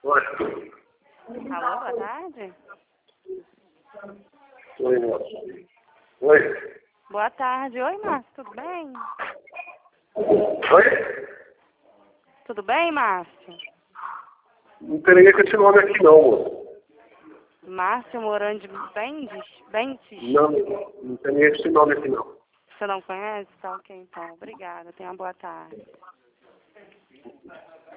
Oi. Alô, boa tarde. Oi, Márcio. Oi. Boa tarde. Oi, Márcio, tudo bem? Oi? Tudo bem, Márcio? Não tem ninguém com esse nome aqui não, moço. Márcio Morandi Bentes? Não, não tem ninguém com esse nome aqui não. Você não conhece? Tá ok, então. Obrigada. Tenha uma boa tarde.